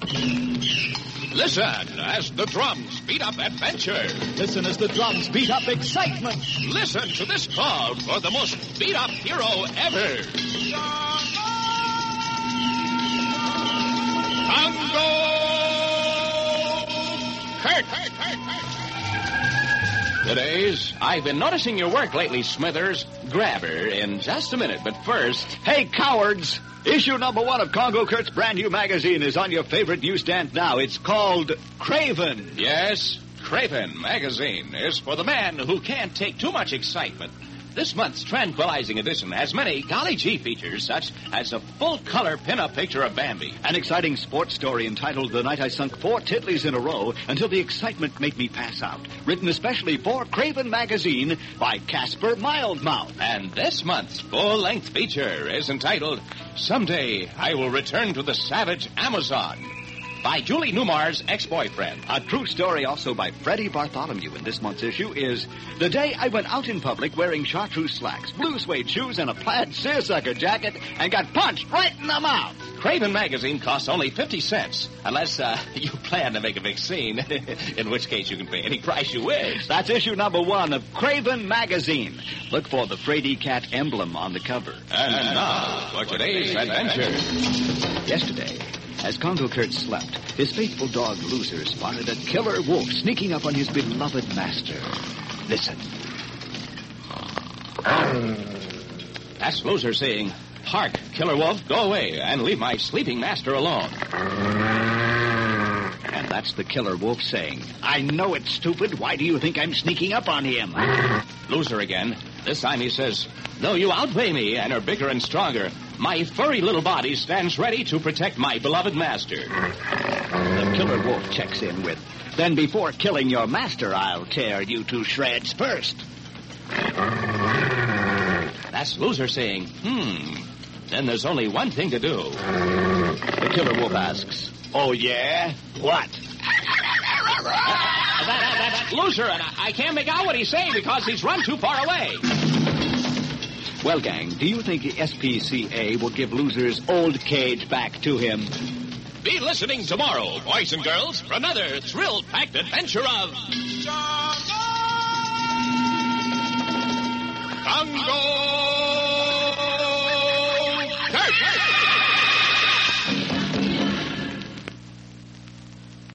Listen as the drums beat up adventure. Listen as the drums beat up excitement. Listen to this call for the most beat-up hero ever. Congo Kurt. Today's I've been noticing your work lately, Smithers. Grab her in just a minute, but first... Hey, cowards! Issue number 1 of Congo Kurt's brand new magazine is on your favorite newsstand now. It's called Craven. Yes, Craven magazine is for the man who can't take too much excitement. This month's tranquilizing edition has many golly gee features, such as a full-color pin-up picture of Bambi. An exciting sports story entitled The Night I Sunk 4 Tiddlies in a Row Until the Excitement Made Me Pass Out. Written especially for Craven magazine by Casper Mildmouth. And this month's full-length feature is entitled Someday I Will Return to the Savage Amazon by Julie Newmar's ex-boyfriend. A true story also by Freddie Bartholomew in this month's issue is The Day I Went Out in Public Wearing Chartreuse Slacks, Blue Suede Shoes, and a plaid seersucker jacket and got punched right in the mouth. Craven magazine costs only 50 cents, unless you plan to make a big scene, in which case you can pay any price you wish. That's issue number 1 of Craven magazine. Look for the Frady Cat emblem on the cover. And now for today's adventure. Yesterday, as Congo Kurt slept, his faithful dog Loser spotted a killer wolf sneaking up on his beloved master. Listen. That's Loser saying, "Hark, killer wolf, go away and leave my sleeping master alone." And that's the killer wolf saying, "I know it's stupid. Why do you think I'm sneaking up on him?" Loser again. This time he says, "Though you outweigh me and are bigger and stronger, my furry little body stands ready to protect my beloved master." The killer wolf checks in with, "Then before killing your master, I'll tear you to shreds first." That's Loser saying, then there's only one thing to do. The killer wolf asks, "Oh, yeah? What?" That's Loser, and I can't make out what he's saying because he's run too far away. Well, gang, do you think the SPCA will give Loser's old cage back to him? Be listening tomorrow, boys and girls, for another thrill-packed adventure of...